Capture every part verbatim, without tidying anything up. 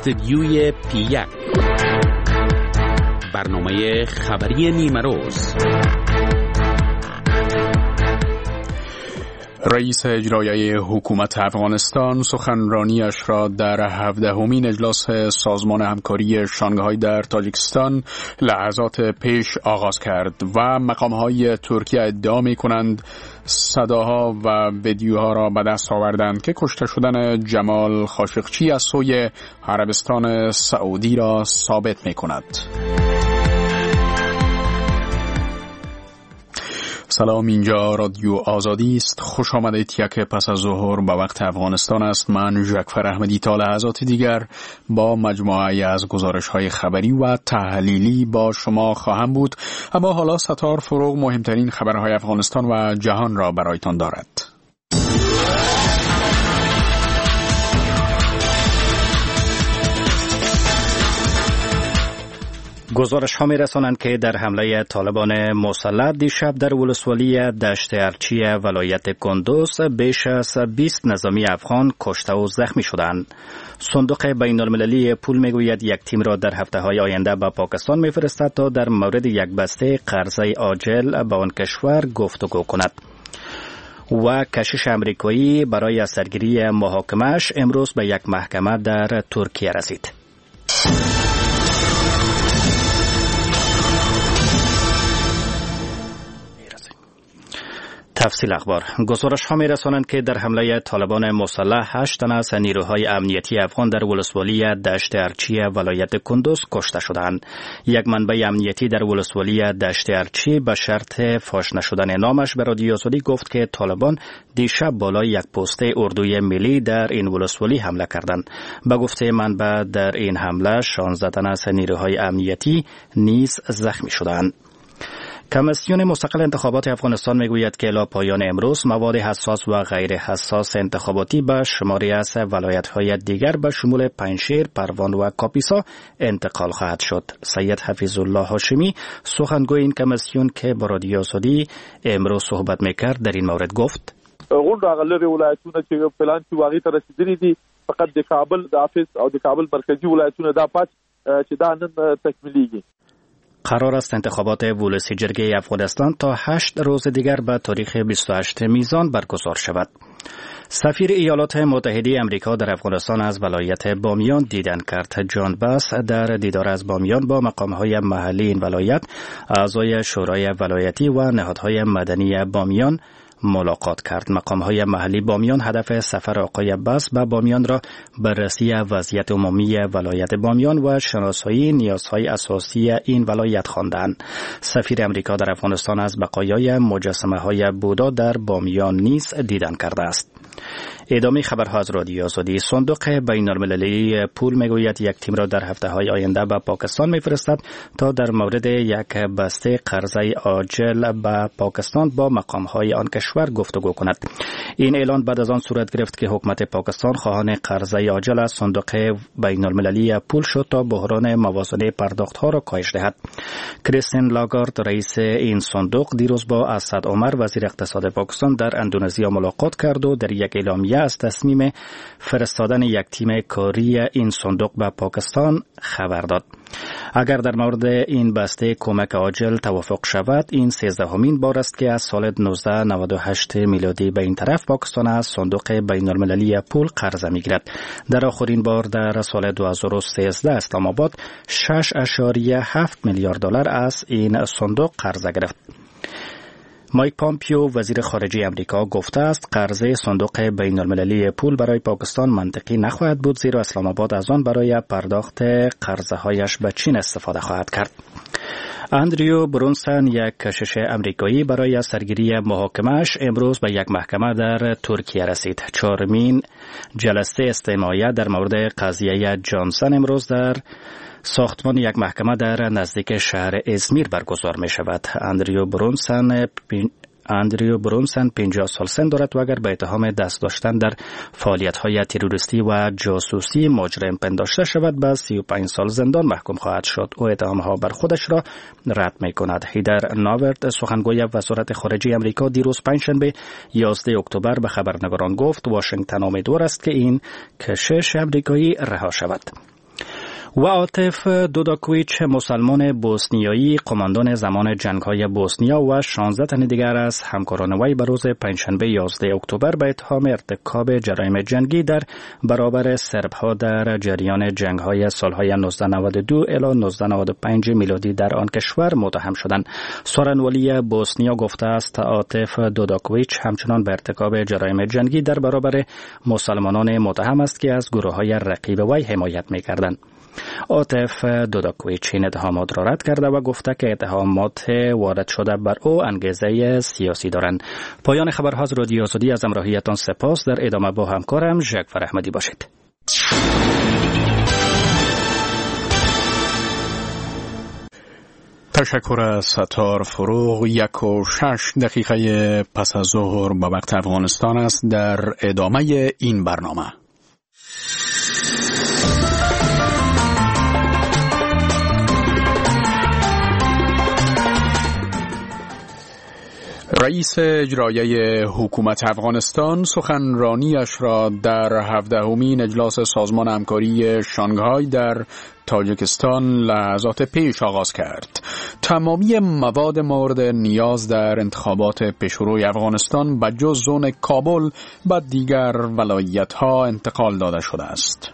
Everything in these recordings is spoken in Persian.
استدیوی پی یک، برنامه خبری نیمروز. رئیس اجرایی حکومت افغانستان سخنرانیش را در هفدهمین اجلاس سازمان همکاری شانگهای در تاجیکستان لحظات پیش آغاز کرد و مقامهای ترکیه ادعا می‌کنند صداها و ویدیوها را به دست آوردند که کشته شدن جمال خاشقچی از سوی عربستان سعودی را ثابت می‌کند. سلام، اینجا رادیو آزادی است. خوش آمدید. یک پس از ظهر به وقت افغانستان است. من ژکفر احمدی تا لحظات دیگر با مجموعه از گزارش‌های خبری و تحلیلی با شما خواهم بود. اما حالا ستار فروغ مهمترین خبرهای افغانستان و جهان را برایتان دارد. گزارش ها می رسانند که در حمله طالبان مسلح دیشب در ولسوالی دشت ارچی ولایت کندوز بیش از بیست نظامی افغان کشته و زخمی شدند. صندوق بین المللی پول می گوید یک تیم را در هفته های آینده به پاکستان می فرستد تا در مورد یک بسته قرضه عاجل با آن کشور گفتگو کند. و کشیش امریکایی برای سرگیری محاکمه‌اش امروز به یک محکمه در ترکیه رسید. تفصیل اخبار. گزارش ها می رسانند که در حمله طالبان مسلح هشت تن از نیروهای امنیتی افغان در ولسوالی دشت ارچی ولایت کندوز کشته شدند. یک منبع امنیتی در ولسوالی دشت ارچی به شرط فاش نشدن نامش به رادیو آزادی گفت که طالبان دیشب بالای یک پست اردوی ملی در این ولسوالی حمله کردند. به گفته منبع در این حمله شانزده تن از نیروهای امنیتی نیز زخمی شدند. کمیسیون مستقل انتخابات افغانستان میگوید که الی پایان امروز مواد حساس و غیر حساس انتخاباتی به شماری از ولایت‌های دیگر به شمول پنجشیر، پروان و کاپیسا انتقال خواهد شد. سید حفیظ الله هاشمی سخنگوی این کمیسیون که با رادیو آزادی امروز صحبت میکرد در این مورد گفت: غونډه غلره ولایتونه چې پلان کې واقعي ته رسیدلي دي، فقط د کابل د افیس او د کابل مرکزی ولایتونه دا پات چې دا نن تکمیلیږي. قرار است انتخابات ولسی جرگه افغانستان تا هشت روز دیگر به تاریخ بیست و هشتم میزان برگزار شود. سفیر ایالات متحده آمریکا در افغانستان از ولایت بامیان دیدن کرد. جان باس در دیدار از بامیان با مقام‌های محلی این ولایت، اعضای شورای ولایتی و نهادهای مدنی بامیان ملاقات کرد. مقام‌های محلی بامیان هدف سفر آقای باس به بامیان را بررسی وضعیت عمومی ولایت بامیان و شناسایی نیازهای اساسی این ولایت خواندند. سفیر امریکا در افغانستان از بقایای مجسمه‌های بودا در بامیان نیز دیدن کرده است. ادامه خبرها از رادیو آزادی. صندوق بین المللی پول میگوید یک تیم را در هفته های آینده به پاکستان میفرستد تا در مورد یک بسته قرضه عاجل به پاکستان با مقام های آن کشور گفتگو کند. این اعلان بعد از آن صورت گرفت که حکومت پاکستان خواهان قرضه عاجل از صندوق بین المللی پول شد تا بحران موازنه پرداخت ها را کاهش دهد. کریستین لاگارد رئیس این صندوق دیروز با اسد عمر وزیر اقتصاد پاکستان در اندونزیا ملاقات کرد و در یک اعلامیه از تصمیم فرستادن یک تیم کاری این صندوق به پاکستان خبر داد. اگر در مورد این بسته کمک عاجل توافق شود، این سیزدهمین بار است که از سال نوزده نود و هشت میلادی به این طرف پاکستان از صندوق بین المللی پول قرض میگیرد. در آخرین بار در سال دو هزار و سیزده اسلام آباد شش اشاریه هفت میلیارد دلار از این صندوق قرض گرفت. مایک پامپیو وزیر خارجه امریکا گفته است قرضه صندوق بین المللی پول برای پاکستان منطقی نخواهد بود، زیرا اسلام آباد از آن برای پرداخت قرضه هایش به چین استفاده خواهد کرد. اندریو برونسن یک کشیش امریکایی برای سرگیری محاکمه‌اش امروز به یک محکمه در ترکیه رسید. چهارمین جلسه استماعی در مورد قضیه جانسن امروز در ساختمان یک محکمه در نزدیک شهر ازمیر برگزار می شود. اندریو برونسن اندریو برونسن پنجاه سال سن دارد و اگر به اتهام دست داشتن در فعالیت‌های تروریستی و جاسوسی مجرم پنداشته شود به سی و پنج سال زندان محکوم خواهد شد. او اتهام‌ها بر خودش را رد می‌کند. هیدر ناورد سخنگوی وزارت خارجه آمریکا دیروز پنجشنبه یازده اکتبر به خبرنگاران گفت واشنگتن امیدوار است که این کشیش آمریکایی رها شود. و عاطف دوداکویچ مسلمان بوسنیایی قماندان زمان جنگ‌های بوسنیا و شانزده تن دیگر از همکاران وی به روز پنجشنبه یازده اکتبر به اتهام ارتکاب جرایم جنگی در برابر سرب‌ها در جریان جنگ‌های سال‌های نوزده نود و دو الی نوزده نود و پنج میلادی در آن کشور متهم شدند. سخنگوی بوسنیا گفته است عاطف دوداکویچ همچنان به ارتکاب جرایم جنگی در برابر مسلمانان متهم است که از گروه‌های رقیب وی حمایت می‌کردند. عاطف دوداکویچ این اتهامات را رد کرده و گفته که اتهامات وارد شده بر او انگیزه سیاسی دارند. پایان خبرها از رادیو آزادی، از همراهیتان سپاس. در ادامه با همکارم ژکفر احمدی باشید. تشکر از ستار فروغ. یک و شش دقیقه پس از ظهر به وقت افغانستان است. در ادامه این برنامه رئیس اجرایی حکومت افغانستان سخنرانیش را در هفدهمین اجلاس سازمان همکاری شانگهای در تاجیکستان لحظات پیش آغاز کرد. تمامی مواد مورد نیاز در انتخابات پیشروی افغانستان به جز زون کابل به دیگر ولایت‌ها انتقال داده شده است.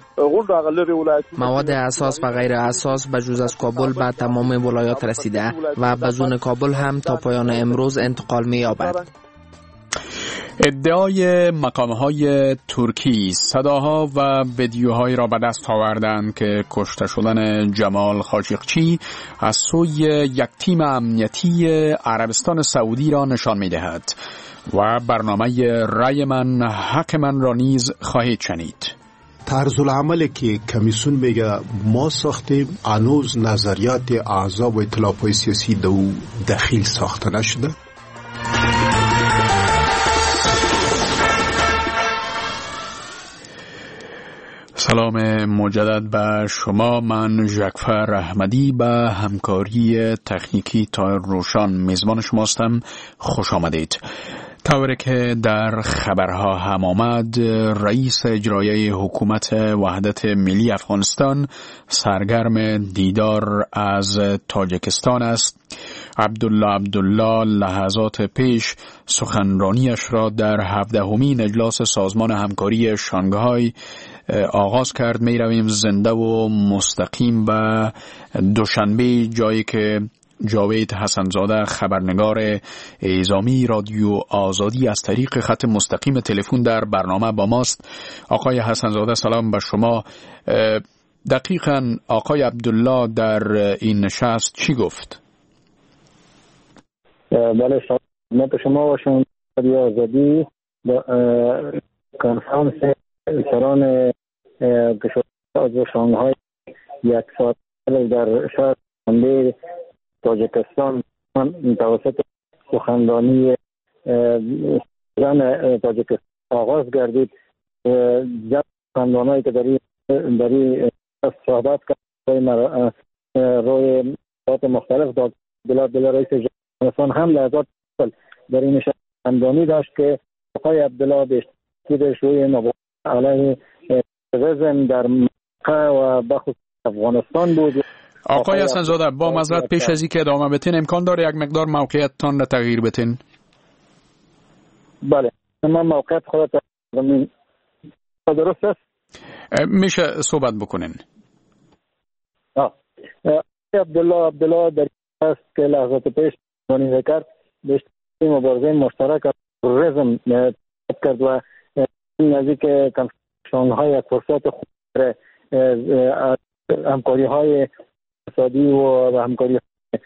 مواد اساس و غیر اساس به جز از کابل به تمام ولایات رسیده و به زون کابل هم تا پایان امروز انتقال می یابد. ادعای مقامهای ترکی صداها و ویدیوهایی را به دست آوردند که کشته شدن جمال خاشقچی از سوی یک تیم امنیتی عربستان سعودی را نشان می دهد و برنامه رای من حق من را نیز خواهید شنید. طرز العملی که کمیسیون میگه ما ساختیم، هنوز نظریات احزاب و ائتلاف‌های سیاسی در او دخیل ساخته نشده. سلام مجدد به شما. من ژکفر احمدی به همکاری تکنیکی تا روشان میزبان شما هستم. خوش آمدید. طوری که در خبرها هم آمد، رئیس اجرایی حکومت وحدت ملی افغانستان سرگرم دیدار از تاجیکستان است. عبدالله عبدالله لحظات پیش سخنرانیش را در هفدهمین اجلاس سازمان همکاری شانگهای آغاز کرد. می رویم زنده و مستقیم به دوشنبه، جایی که جاوید حسنزاده خبرنگار اعزامی رادیو آزادی از طریق خط مستقیم تلفن در برنامه با ماست. آقای حسنزاده سلام به شما. دقیقاً آقای عبدالله در این نشست چی گفت؟ بله خدمت شما و شما رادیو آزادی با کنفرانس سران کشورهای شانگهای یک ساعت در شهر اندیر تاجیکستان توسط سخنرانی زن تاجیکستان آغاز گردید. جمع سخنرانایی که در این صحبت کرد روی موضوعات مختلف داد. بلا بلا رئیس جمهوری هم لحظات در این سخنرانی داشت که آقای عبدالله بیشتر روی مباحث علیه تروریسم در منطقه و بخصوص افغانستان بود. آقای حسنزاده با معذرت پیش از اینکه ادامه بدین، امکان داره یک مقدار موقعیتتان را تغییر بدین؟ بله من موقعیت خودت درست است؟ میشه صحبت بکنین. آه عبدالله عبدالله در است که لحظات پیش مانیده کرد بیشتر مبارزه مشترک تروریسم کرد و نزدیک شانگهای فرصت خوب همکاری های اقتصادی و همکاری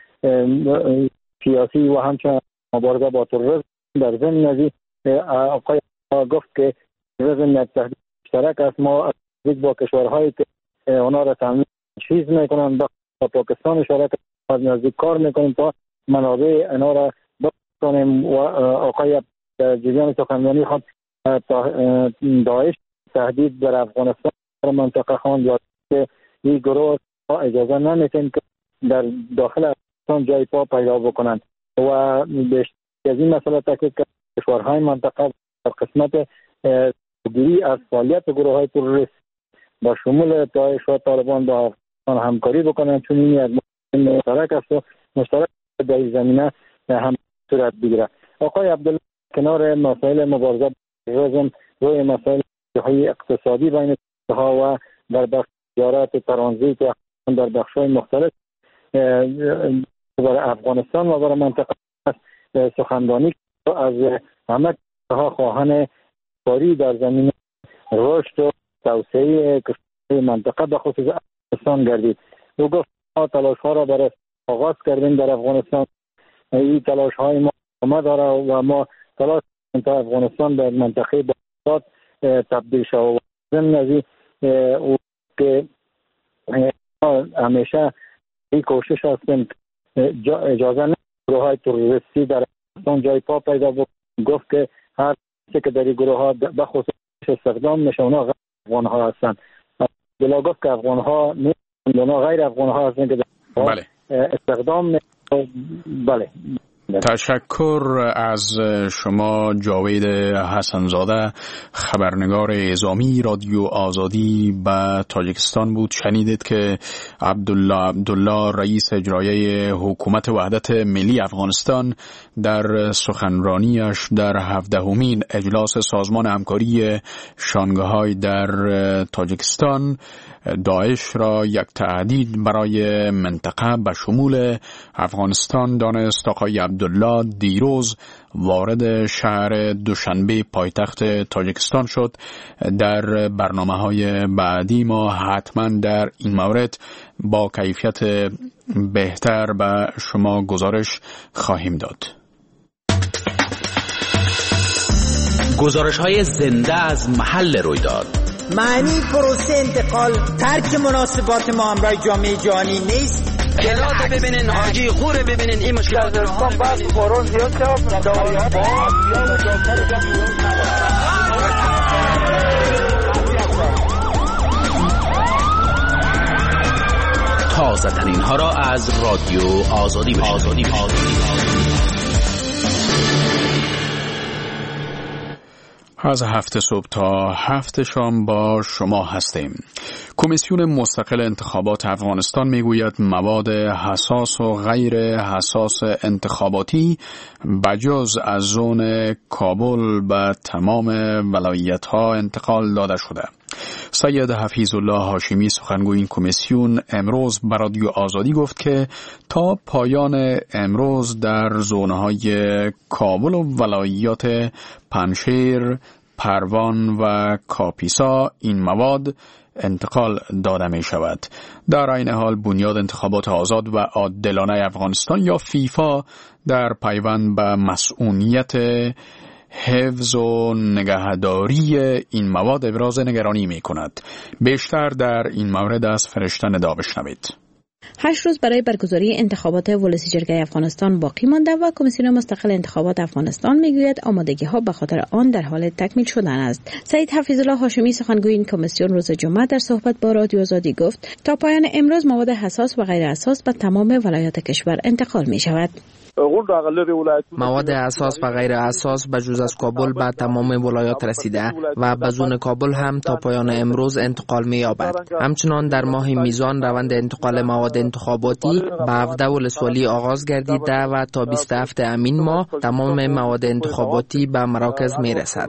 سیاسی و همچنین مبارزه با تروریسم در ضمن نزدیک آقای گفت که تروریسم یک تهدید مشترک است. ما نزدیک با کشورهایی که اونا را تامین چیز میکنن با پاکستان اشاره نزدیک کار میکنیم تا منابع اینا را بکنیم و آقای جریان سخنرانی خود داعش تهدید در افغانستان در منطقه خواند که این گروه اجازه نمیتن که در داخل افغانستان جای پا پیدا بکنند و بیشتر از این مسئله تاکید کرد کشورهای منطقه در قسمت گیری از فعالیت گروه های تروریست با شمول داعش و طالبان با افغانستان همکاری بکنن، چون این یک مشترک است و مشترک در این زمینه هم صورت بگیره. آقای عبدالله کنار مسائل مبارزه با روی مسائل های اقتصادی بین ها و در بخش تجارت ترانزیت در بخش‌های مختلف برای افغانستان و برای منطقه سخنرانی از همه ها خواهان کاری در زمین رشد و توسعه منطقه به خصوص افغانستان گردید. او گفت ما تلاش ها را برای آغاز کردیم در افغانستان. این تلاش های ما ما داره و ما تلاش تا افغانستان به منطقه باید تبدیل شود. ضمن از او که همیشه این کوشش هستیم اجازه نه گروه های تروریستی در افغانستان جای پا پیدا بود. گفت که هر چه که در این گروه ها به خصوص استخدام میشه اونا غیر افغان ها هستند. بلا گفت که افغان ها نیستند، اونا غیر افغان ها هستند که بله. استخدام میشه. بله. تشکر از شما جاوید حسنزاده، خبرنگار اعزامی رادیو آزادی به تاجیکستان بود. شنیدید که عبدالله عبدالله رئیس اجرایی حکومت وحدت ملی افغانستان در سخنرانیش در هفدهمین اجلاس سازمان همکاری شانگهای در تاجیکستان داعش را یک تهدید برای منطقه به شمول افغانستان دانست. آقای عبدالله دیروز وارد شهر دوشنبه پایتخت تاجیکستان شد. در برنامه‌های بعدی ما حتما در این مورد با کیفیت بهتر به شما گزارش خواهیم داد. گزارش‌های زنده از محل رویداد. معنی پروسه انتقال ترک مناسبات ما همراه جامعه جهانی نیست. کلات ببینین، حاجی خوره ببینین، این مشکل در افغانستان بعد باران زیاد شد. تازه ترین ها را از رادیو آزادی آزادی آزادی از هفت صبح تا هفت شام با شما هستیم. کمیسیون مستقل انتخابات افغانستان میگوید مواد حساس و غیر حساس انتخاباتی بجز از زون کابل به تمام ولایت‌ها انتقال داده شده. سید حفیظ الله هاشمی سخنگوی این کمیسیون امروز به رادیو آزادی گفت که تا پایان امروز در زونهای کابل و ولایات پنشیر، پروان و کاپیسا این مواد انتقال داده می شود. در این حال بنیاد انتخابات آزاد و عادلانه افغانستان یا فیفا در پیوند به مسئولیت حفظ و نگهداری این مواد ابراز نگرانی می کند. بیشتر در این مورد از فرشته ندا بشنوید. هشت روز برای برگزاری انتخابات ولسی جرگه افغانستان باقی مانده و کمیسیون مستقل انتخابات افغانستان میگوید آمادگی ها به خاطر آن در حال تکمیل شدن است. سید حفیظ الله هاشمی سخنگوی این کمیسیون روز جمعه در صحبت با رادیو آزادی گفت تا پایان امروز مواد حساس و غیر حساس به تمام ولایات کشور انتقال می شود. مواد حساس و غیر حساس به جز از کابل به تمام ولایات رسیده و به زون کابل هم تا پایان امروز انتقال می یابد. همچنان در ماه میزان روند انتقال مواد انتخاباتی به هفده ولسوالی آغاز گردیده و تا بیست و هفت امین ماه تمام مواد انتخاباتی به مراکز می رسد.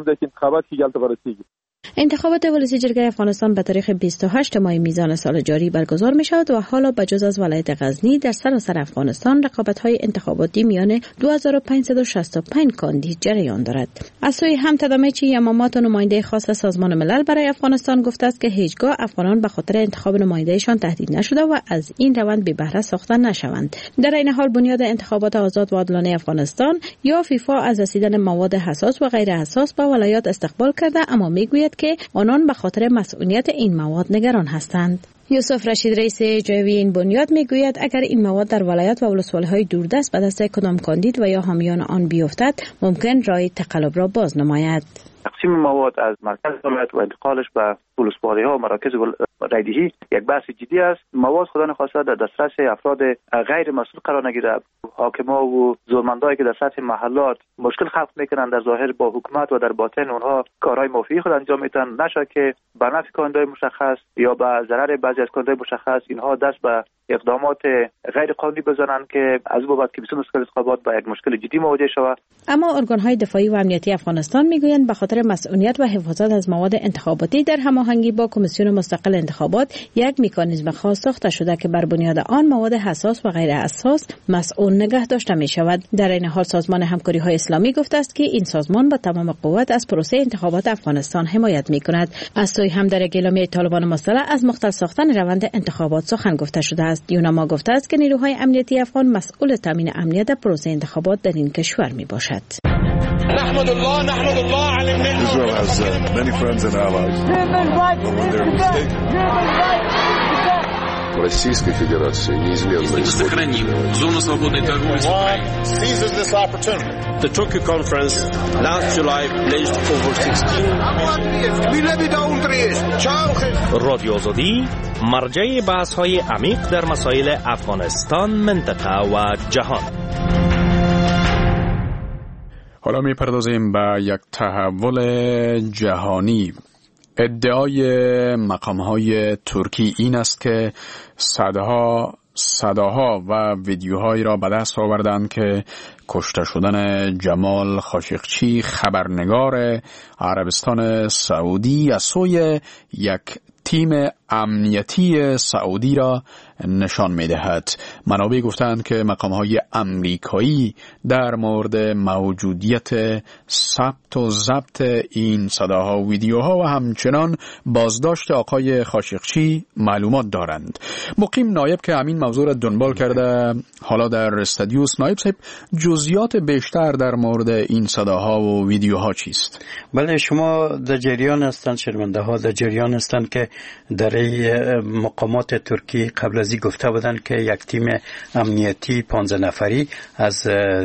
انتخابات ولسی جرگه افغانستان به تاریخ بیست و هشت ماه میزان سال جاری برگزار می شود و حالا بجز از ولایت غزنی در سراسر افغانستان رقابت‌های انتخاباتی میان دو هزار و پانصد و شصت و پنج کاندید جریان دارد. از سوی همتدامچی یمامات و نماینده خاص سازمان ملل برای افغانستان گفته است که هیچگاه افغانان به خاطر انتخاب نمایندهشان تهدید نشده و از این روند بی بهره ساخته نشوند. در این حال بنیاد انتخابات آزاد و عادلانه افغانستان یا فیفا از رسیدن مواد حساس و غیر حساس به ولایات استقبال کرده، اما میگوید که آنان به خاطر مسئولیت این مواد نگران هستند. یوسف رشید رئیس اجرایی این بنیاد میگوید اگر این مواد در ولایات و ولسوالی‌های دوردست به دست کدام کاندید و یا حامیان آن بیفتد ممکن راه تقلب را باز نماید. تقسیم مواد از مرکز ولایت و انتقالش به پولسپاری ها و مراکز رایدهی یک بحث جدی است. مواد خدا نخواسته در دسترس افراد غیر مسئول قرار نگیره. حاکما و زورمندایی که در سطح محلات مشکل خلق میکنن در ظاهر با حکومت و در باطن اونها کارهای مافیایی خود انجام میدن، نشه که به نفع کاندای مشخص یا به ضرر بعضی از کاندای مشخص اینها دست به اقدامات غیر قانونی بزنن که از بابت که بسیار انتخابات با یک مشکل جدی مواجه شود. اما ارگان‌های دفاعی و امنیتی افغانستان میگویند به خاطر مسئولیت و حفاظت از مواد انتخاباتی در هماهنگی با کمیسیون مستقل انتخابات یک مکانیزم خاص ساخته شده که بر بنیاد آن مواد حساس و غیر حساس مسئول نگه داشته می شود. در این حال سازمان همکاری‌های اسلامی گفته است که این سازمان با تمام قوت از پروسه انتخابات افغانستان حمایت می کند. از سوی هم در اعلامیه طالبان مسلح از مختل ساختن روند انتخابات سخن گفته شده است. یوناما گفته است که نیروهای امنیتی افغان مسئول تامین امنیت در پروسه انتخابات در این کشور می باشد. نحمد الله نحمد الله على النعمة. Israel has uh, many friends and allies. Российской Федерации неизменно сохраним зону свободной торговли с Украиной. Seizes this opportunity. The Tokyo conference last July pledged over sixteen. رادیو آزادی مرجع بحث‌های عمیق در مسائل افغانستان، منطقه و جهان. حالا میپردازیم به یک تحول جهانی. ادعای مقام‌های ترکی این است که صدها صداها و ویدیوهایی را به دست آوردند که کشته شدن جمال خاشقچی خبرنگار عربستان سعودی از سوی یک تیم امنیتی سعودی را نشان می‌دهد. منابع گفتند که مقام‌های آمریکایی در مورد موجودیت ثبت و ضبط این صداها و ویدیوها و همچنان بازداشت آقای خاشقچی معلومات دارند. مقیم نایب که همین موضوع را دنبال کرده حالا در استودیوس. نایب صاحب، جزئیات بیشتر در مورد این صداها و ویدیوها چیست؟ بله، شما در جریان هستند، شرمنده ها در جریان هستند که در مقامات ترکی قبل از این گفته بودند که یک تیم امنیتی پانزده نفری از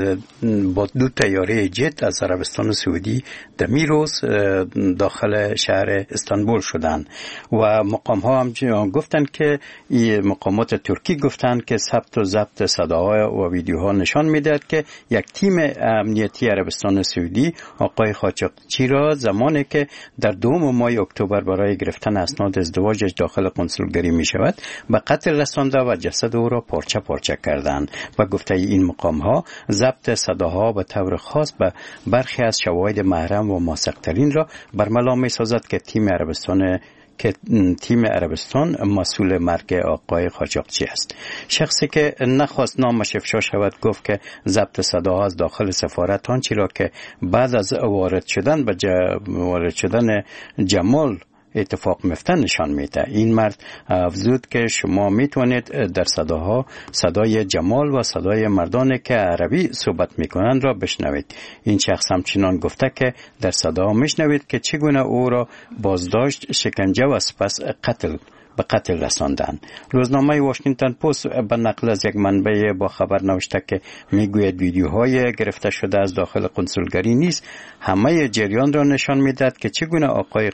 با دو طیاره جت از عربستان سعودی در میروز داخل شهر استانبول شدند و مقام ها هم گفتند که مقامات ترکی گفتند که ثبت و ضبط صداها و ویدیوها نشان میدهد که یک تیم امنیتی عربستان سعودی آقای خاشقچی را زمانی که در دوم ماه اکتبر برای گرفتن اسناد ازدواجش داخل قنسولگری می شود به قتل رسانده و جسد او را پارچه پارچه کردند و گفته این مقام ها ضبط صداها به طور خاص به برخی از شواهد محرم و موثق‌ترین را برملا می سازد که تیم عربستان که تیم عربستان مسئول مرگ آقای خاشقچی است. شخصی که نخواست نامش افشا شود گفت که ضبط صداها از داخل سفارت آنچه را که بعد از وارد شدن به وارد شدن جمال اتفاق میفته نشان میده. این مرد افزود که شما میتونید در صداها صدای جمال و صدای مردانی که عربی صحبت میکنند را بشنوید. این شخص همچنان گفته که در صداها میشنوید که چگونه او را بازداشت، شکنجه و سپس قتل به قتل رساندن. روزنامه واشنگتن پست به نقل از یک منبع با خبر نوشته که میگوید ویدیوهای گرفته شده از داخل قنسولگری نیست همه جریان را نشان میدهد که چگونه آقای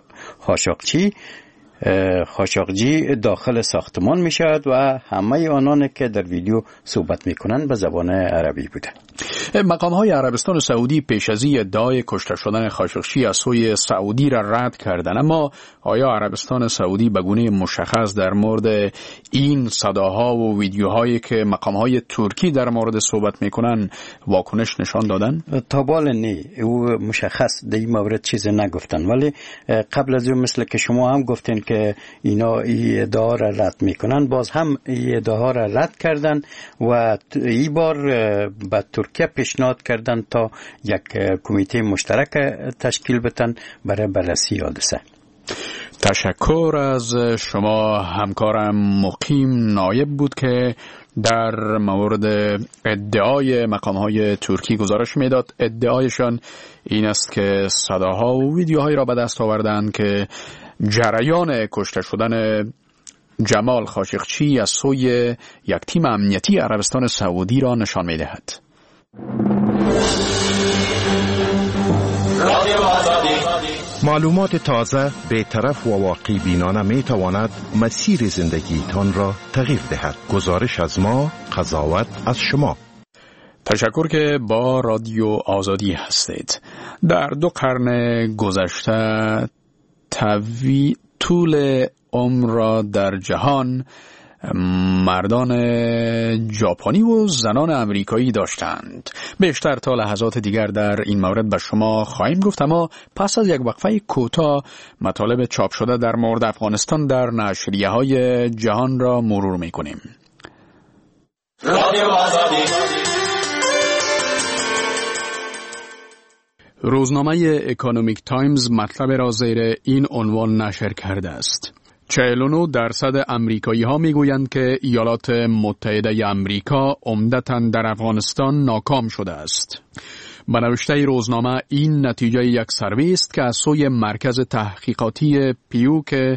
خاشقچی خاشقچی داخل ساختمان می شود و همه آنان که در ویدیو صحبت می کنند به زبان عربی بوده. مقام های عربستان سعودی پیش از این ادعای کشته شدن خاشقچی از سوی سعودی را رد کردند، اما آیا عربستان سعودی به گونه مشخص در مورد این صداها و ویدیوهایی که مقام های ترکی در مورد صحبت می کنند واکنش نشان دادن؟ تا بال نی او مشخص در این مورد چیز نگفتن، ولی قبل از اون مثل که شما هم گفتین که اینا این ادعا را رد میکنن، باز هم این ادعا را رد کردن و این بار به ترکیه پیشنهاد کردن تا یک کمیته مشترک تشکیل بدن برای بررسی حادثه. تشکر از شما. همکارم مقیم نایب بود که در مورد ادعای مقام‌های ترکی گزارش میداد. ادعایشان این است که صداها و ویدیوهایی را به دست آوردند که جریان کشته شدن جمال خاشقچی از سوی یک تیم امنیتی عربستان سعودی را نشان می‌دهد. رادیو آزادی معلومات تازه، بی‌طرف و واقعی بینانه می تواند مسیر زندگیتان را تغییر دهد. گزارش از ما، قضاوت از شما. تشکر که با رادیو آزادی هستید. در دو قرن گذشته طوی طول عمر را در جهان مردان ژاپنی و زنان امریکایی داشتند. بیشتر تا لحظات دیگر در این مورد به شما خواهیم گفت، اما پس از یک وقفه کوتاه مطالب چاپ شده در مورد افغانستان در نشریه‌های جهان را مرور می‌کنیم. رادیو آزادی. روزنامه اکونومیک تایمز مطلب را زیر این عنوان نشر کرده است: چهل و نه درصد امریکایی ها می گویند که ایالات متحده امریکا عمدتاً در افغانستان ناکام شده است. به نوشته روزنامه این نتیجه یک سروی است که از سوی مرکز تحقیقاتی پیو که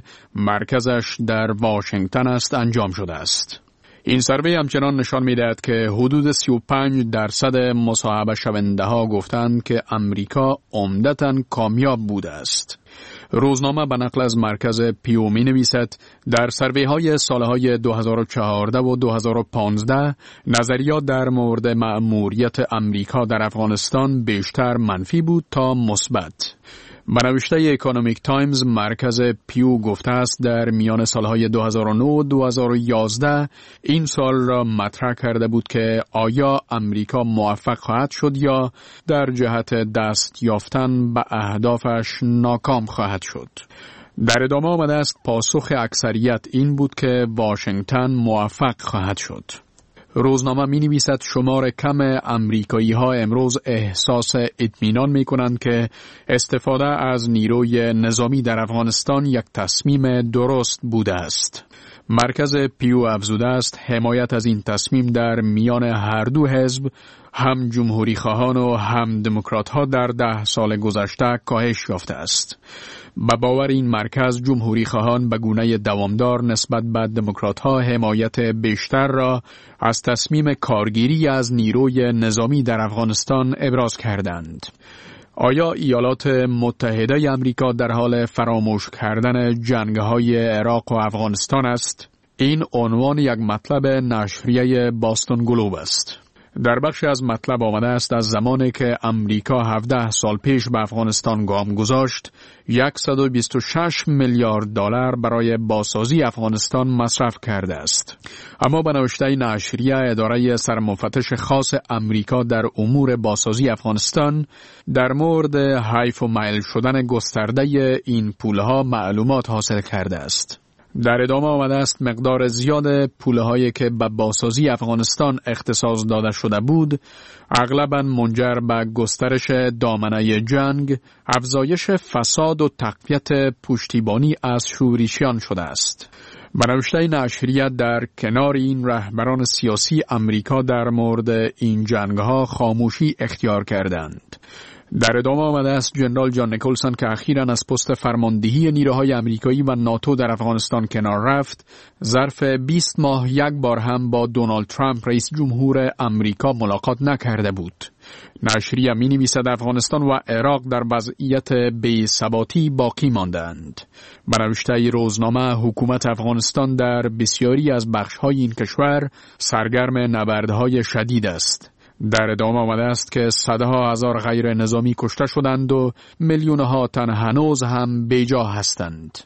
مرکزش در واشنگتن است انجام شده است. این سروی همچنان نشان می‌دهد که حدود سی و پنج درصد مصاحبه شونده ها گفتند که امریکا عمدتاً کامیاب بوده است. روزنامه به نقل از مرکز پیو می نویسد در سروی های سالهای دو هزار و چهارده و دو هزار و پانزده نظریات در مورد مأموریت امریکا در افغانستان بیشتر منفی بود تا مثبت. به نوشته اکونومیک تایمز مرکز پیو گفته است در میان سالهای دو هزار و نه و دو هزار و یازده این سال را مطرح کرده بود که آیا امریکا موفق خواهد شد یا در جهت دست یافتن به اهدافش ناکام خواهد شد. در ادامه آمده است پاسخ اکثریت این بود که واشنگتن موفق خواهد شد. روزنامه می نویسد شمار کم امریکایی ها امروز احساس اطمینان می کنند که استفاده از نیروی نظامی در افغانستان یک تصمیم درست بوده است. مرکز پیو افزوده است حمایت از این تصمیم در میان هر دو حزب، هم جمهوری خواهان و هم دموکرات ها در ده سال گذشته کاهش یافته است. به باور این مرکز جمهوری خواهان به گونه دوامدار نسبت به دموکرات ها حمایت بیشتر را از تصمیم کارگیری از نیروی نظامی در افغانستان ابراز کردند. آیا ایالات متحده امریکا در حال فراموش کردن جنگ‌های عراق و افغانستان است؟ این عنوان یک مطلب نشریه باستون گلوب است. در بخشی از مطلب آمده است از زمانی که امریکا هفده سال پیش به افغانستان گام گذاشت، صد و بیست و شش میلیارد دلار برای بازسازی افغانستان مصرف کرده است. اما به نوشته نشریه اداره سرمفتش خاص امریکا در امور بازسازی افغانستان در مورد حیف و میل شدن گسترده این پولها معلومات حاصل کرده است. در ادامه آمده است مقدار زیاد پولهایی که به بازسازی افغانستان اختصاص داده شده بود اغلباً منجر به گسترش دامنه جنگ، افزایش فساد و تقویت پشتیبانی از شورشیان شده است. به نوشته نشریه در کنار این رهبران سیاسی امریکا در مورد این جنگ‌ها خاموشی اختیار کردند. در ادامه آمده است جنرال جان نیکلسون که اخیراً از پست فرماندهی نیروهای امریکایی و ناتو در افغانستان کنار رفت، ظرف بیست ماه یک بار هم با دونالد ترامپ رئیس جمهور امریکا ملاقات نکرده بود. نشریه می نویسد افغانستان و عراق در وضعیت بی‌ثباتی باقی ماندند. به نوشته روزنامه حکومت افغانستان در بسیاری از بخش‌های این کشور سرگرم نبردهای شدید است. در ادامه آمده است که صدها هزار غیر نظامی کشته شدند و میلیونها تن هنوز هم بیجا هستند.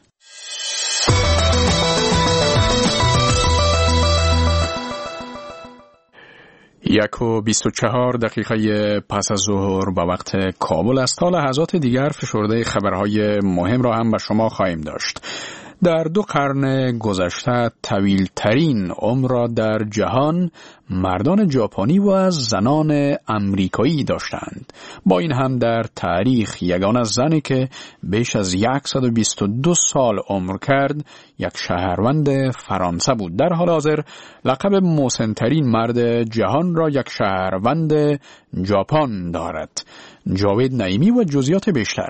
یک و بیست و چهار دقیقه پس از ظهر به وقت کابل است. تا لحظات دیگر فشرده خبرهای مهم را هم به شما خواهیم داشت. در دو قرن گذشته طویل ترین عمر را در جهان مردان ژاپنی و زنان امریکایی داشتند. با این هم در تاریخ یگانه زنی که بیش از صد و بیست و دو سال عمر کرد یک شهروند فرانسه بود. در حال حاضر لقب مسن‌ترین مرد جهان را یک شهروند ژاپن دارد. جاوید نعیمی و جزئیات بیشتر.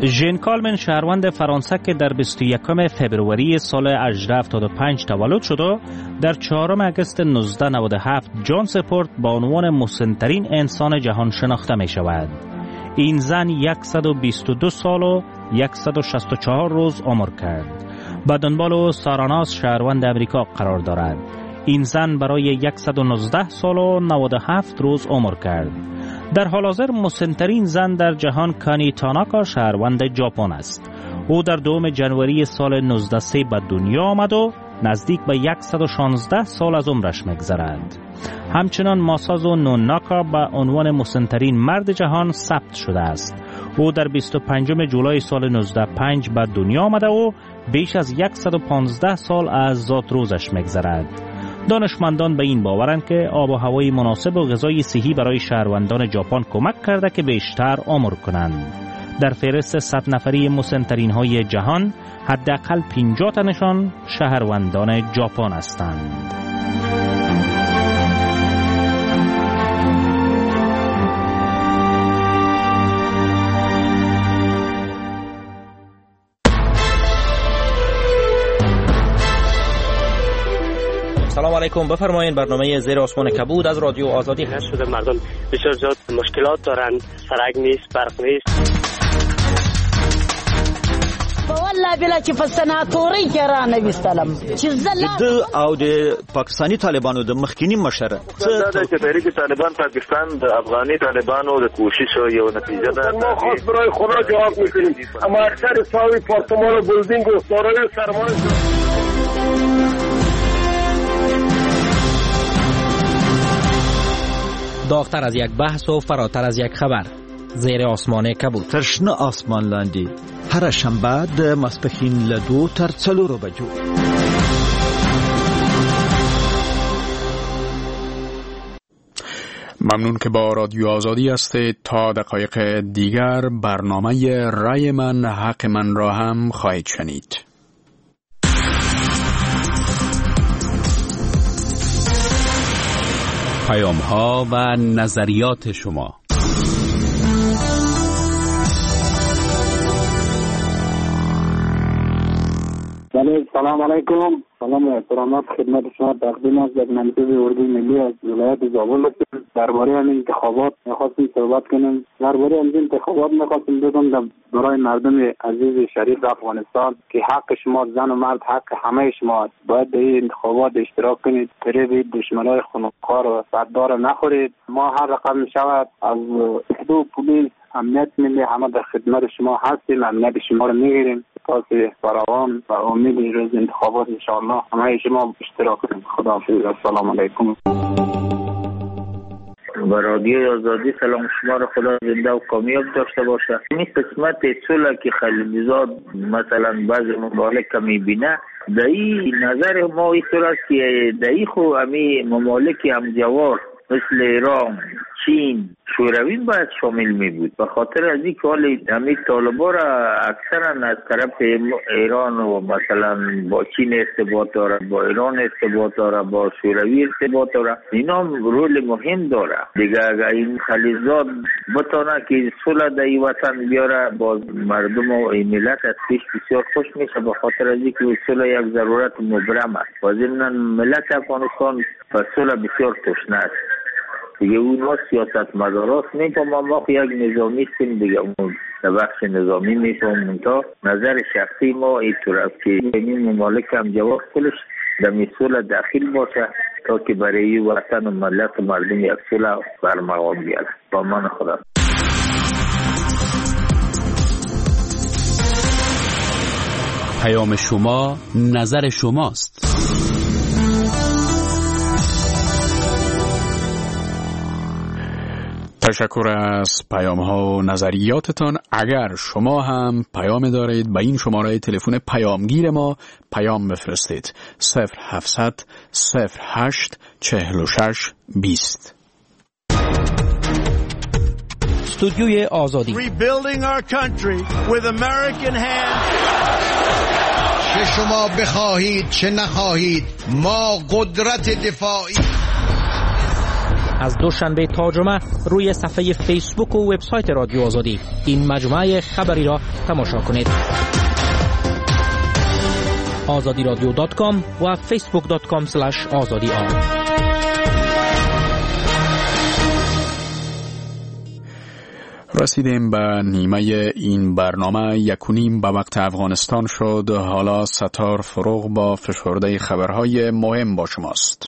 ژن کالمن شهروند فرانسه که در بیست و یکم فوریه سال هزار و هفتصد و هفتاد و پنج تولد شد و در چهارم آگوست نوزده نود و هفت جان سپورت با عنوان مسن‌ترین انسان جهان شناخته می شود. این زن صد و بیست و دو سال و صد و شصت و چهار روز عمر کرد. به دنبال ساراناس شهروند امریکا قرار دارد. این زن برای صد و نوزده سال و نود و هفت روز عمر کرد. در حال حاضر مسن‌ترین زن در جهان کانی تاناکا شهروند ژاپن است. او در دوم جنوری سال نوزده صد به دنیا آمد و نزدیک به صد و شانزده سال از عمرش می‌گذرد. همچنان ماسازو نوناکا به عنوان مسن‌ترین مرد جهان ثبت شده است. او در بیست و پنجم جولای سال نوزده صد و پنج به دنیا آمده و بیش از صد و پانزده سال از ذات روزش می‌گذرد. دانشمندان به این باورند که آب و هوای مناسب و غذای صحی برای شهروندان ژاپن کمک کرده که بیشتر عمر کنند. در فهرست صد نفری مسن‌ترین های جهان حداقل پنجاه تنشان شهروندان ژاپن هستند. سلام علیکم، بفرمایید. برنامه زیر آسمان کبود از رادیو آزادی هست. شده مردم بسیار زیاد مشکلات دارن، سرک نیست، برق نیست. والله بلا چې په سناتوري کې را نه وستلم چې زله د او د پاکستانی طالبانو د مخکینی مشره دا چې تحریک طالبان پاکستان د افغاني طالبانو د کوشش یو نتیجه ده. ما خاص برای خدا جواب میکنیم، اما اکثر ساوی پارتمان و بلدینگ و سارای سرمایه داغتر از یک بحث و فراتر از یک خبر. زیر آسمان کبود. ترشنه آسمان لاندی. هر شنبه د ماسپښین له دو تر څلورو بجو. ممنون که با رادیو آزادی هستید. تا دقایق دیگر برنامه رای من حق من را هم خواهید شنید. پیام ها و نظریات شما. بله، سلام علیکم. سلام و احترامات خدمت شما تقدیم است. در منطقه اردوی ملی از ولایت زابل هستیم. درباره همین انتخابات می‌خواستیم صحبت کنیم. درباره همین انتخابات می‌خواستیم بگم برای مردم عزیز شریف افغانستان که حق شما، زن و مرد، حق همه شما است. باید در این انتخابات اشتراک کنید. فریب دشمنای خونخوار و صددار نخورید. ما هر رقم می‌شود از حدود پلیس، امنیت ملی همه در خدمت شما هستیم. امنیت شما رو میگیریم. پاس فراوان و امید روز انتخابات انشاءالله همه شما اشتراک کنید. خداحافظ. السلام علیکم. و رادیو آزادی سلام شما رو خدا زنده و کامیاب داشته باشه. این قسمت صلح که خلیلزاد مثلا بعض ممالک کمی بینه، در این نظر ما اینطور است که در این خو امی ممالک همجوار مثل ایران، چین، شوروی باید شامل می بود. به خاطر از این که حالی همین طالبا را اکثرا از طرف ایران و مثلا با چین ارتباط داره، با ایران ارتباط داره، با شوروی ارتباط داره. اینا هم رول مهم داره. دیگه اگر این خلیلزاد بتانه که صلح در این وطن بیاره با مردم و ملت از پیش بسیار خوش میشه. به خاطر از این که صلح یک ضرورت مبرم است. و ضمن ملت افغانستان به صلح بسیار تشنه است. دیگه اون ما سیاست مداراست میفهم. ما یک نظامی هستیم دیگه، اون در بخش نظامی میفهم. تا نظر شخصی ما اینطور است که این ممالک هم جواب خودش در صلح داخل باشه تا که برای وطن و ملت و مردم یک صلح برمقام بیاره. با من خدا. پیام شما نظر شماست. تشکر از پیام ها و نظریاتتان. اگر شما هم پیام دارید به این شماره تلفن پیامگیر ما پیام بفرستید. صفر هفتصد صفر هشت چهل و شش بیست. استودیوی آزادی. Rebuilding our country with American hands. چه شما بخواهید چه نخواهید ما قدرت دفاعی از دوشنبه تا جمعه روی صفحه فیسبوک و وبسایت رادیو آزادی این مجموعه خبری را تماشا کنید. آزادی رادیو دات کام و فیسبوک دات کام اسلش آزادی آر. رسیدیم به نیمه این برنامه. یکونیم به وقت افغانستان شد. حالا ستار فروغ با فشرده خبرهای مهم با شماست.